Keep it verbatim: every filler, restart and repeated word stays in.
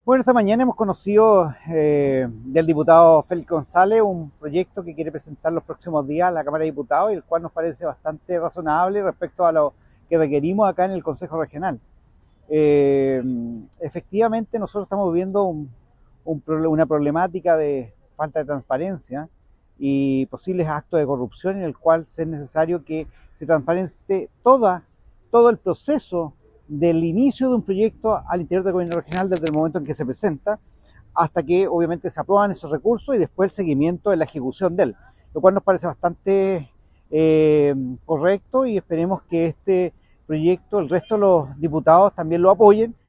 Bueno, esta mañana hemos conocido eh, del diputado Félix González un proyecto que quiere presentar los próximos días a la Cámara de Diputados y el cual nos parece bastante razonable respecto a lo que requerimos acá en el Consejo Regional. Eh, efectivamente, nosotros estamos viviendo un, un, una problemática de falta de transparencia y posibles actos de corrupción en el cual es necesario que se transparente toda, todo el proceso del inicio de un proyecto al interior del gobierno regional desde el momento en que se presenta hasta que obviamente se aprueban esos recursos y después el seguimiento de la ejecución de él, lo cual nos parece bastante eh, correcto y esperemos que este proyecto el resto de los diputados también lo apoyen